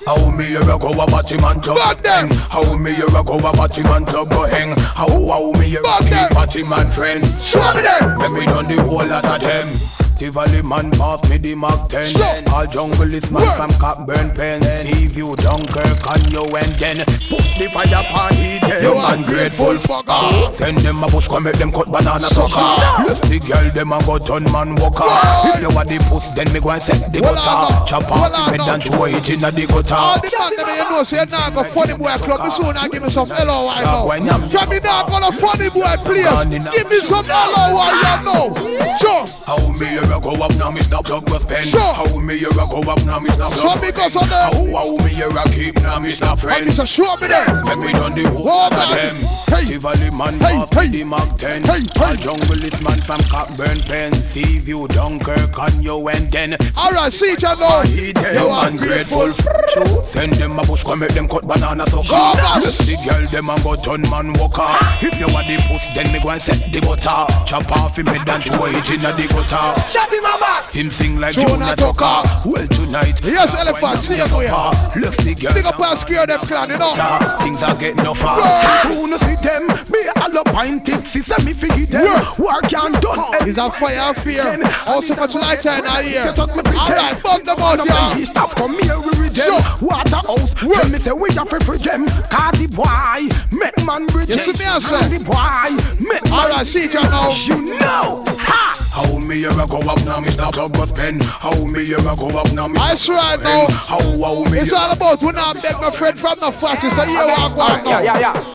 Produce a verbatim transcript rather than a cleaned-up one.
How me here a go a batty man to hang? How me here a go a batty man to go hang? How how me here a keep batty man friend? Show me them. Let me done the whole lot of them. Tivoli man pass me the Mark ten. All jungle is man from Cockburn Pen. Steve you Dunkirk and you and then put the fire party there. You man grateful fucker. Send them a bush come make them cut banana sucker. Left the girl them a go turn man walker. If you want the puss then me go and set the gutter. Chop off the bed and throw it in the gutter. All the man them you know say now go funny boy club. Me soon I give me some L O Y now. From me now gonna funny boy please. Give me some L O Y you know. Sure. How me here a go up now me stop Douglas Pen. How me here a go up now me stop so because of them. How how me here a keep now me stop friend. So show me them. Let me done the whole of them. Tivoli man pass the Mark ten. All jungle is man from Cockburn Pen. Steve you Dunkirk and you and then. Alright, see you know. You man grateful. Send them a bush come make them cut banana sucker. The girl them a go turn man walker. If you want the puss then me go and set the gutter. Chop off him head and throw it in the gutter. Shut him up. Him sing like Jonah Tucker. Well tonight. Yes, elephant. See you here. Left the girl. Big up and scare them clan, you know. Things are getting tougher. Who no see them? Me all up pointed. See me forget them. Work can't done. He's on fire and fear. Also much lighter in our ear. Alright, bump them out, y'all. He stop come here with them. Waterhouse. Tell me say we have to free them. Cardi boy. Make man bridge. You see me answer? Cardi boy. Make man. Alright, see you now. You know. Ha. How me here a go up now me stop Douglas Pen. How me here a go up now me I swear I know. How how me it's all about when I beg my friend from the fastest. So you walk one now. Yeah, yeah, yeah.